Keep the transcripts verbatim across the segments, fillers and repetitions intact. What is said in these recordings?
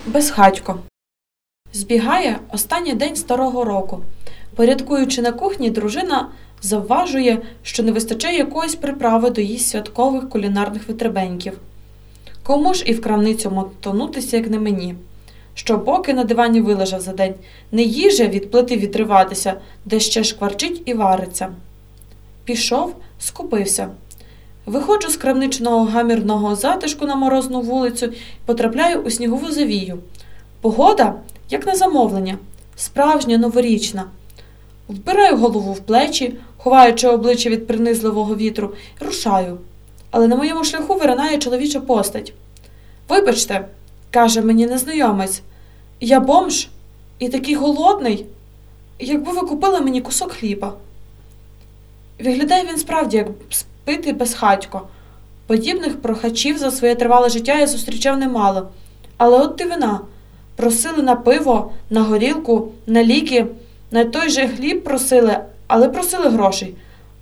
Безхатько. Збігає останній день старого року. Порядкуючи на кухні, дружина завважує, що не вистачає якоїсь приправи до її святкових кулінарних витребеньків. Кому ж і в крамницю мотонутися, як не мені? Що поки на дивані вилежав за день, не їже від плити відриватися, де ще шкварчить і вариться. Пішов, скупився. Виходжу з крамничного гамірного затишку на морозну вулицю і потрапляю у снігову завію. Погода, як на замовлення, справжня новорічна. Вбираю голову в плечі, ховаючи обличчя від принизливого вітру, і рушаю. Але на моєму шляху виринає чоловіча постать. «Вибачте», – каже мені незнайомець, – «я бомж і такий голодний, якби ви купили мені кусок хліба». Виглядає він справді як спитий безхатько. Подібних прохачів за своє тривале життя я зустрічав немало. Але от дивина. Просили на пиво, на горілку, на ліки, на той же хліб просили, але просили грошей.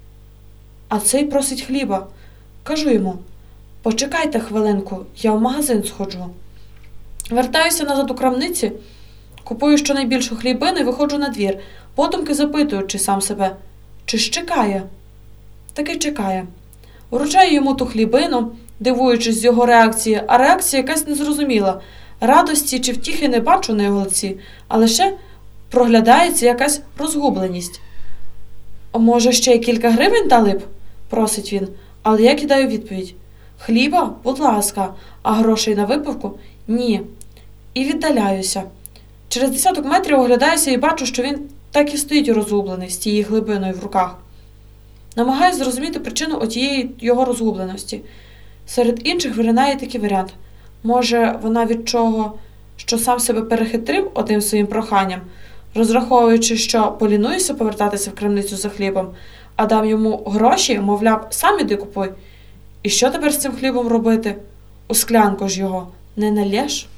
А цей просить хліба. Кажу йому: «Почекайте хвилинку, я в магазин сходжу». Вертаюся назад у крамниці, купую щонайбільшу хлібину і виходжу на двір, подумки запитуючи сам себе, чи ж чекає? Таки чекає. Вручаю йому ту хлібину, дивуючись з його реакції, а реакція якась незрозуміла. Радості чи втіхи не бачу на його лиці, а лише проглядається якась розгубленість. «Може, ще й кілька гривень дали б?» – просить він, але я кидаю відповідь. «Хліба? Будь ласка, а грошей на випивку? Ні». І віддаляюся. Через десяток метрів оглядаюся і бачу, що він так і стоїть розгублений з тією глибиною в руках. Намагаюсь зрозуміти причину отієї його розгубленості. Серед інших виринає такий варіант. Може, вона від чого, що сам себе перехитрив одним своїм проханням, розраховуючи, що полінуюся повертатися в крамницю за хлібом, а дам йому гроші, мовляв, сам іди купуй. І що тепер з цим хлібом робити? У склянку ж його не налєш?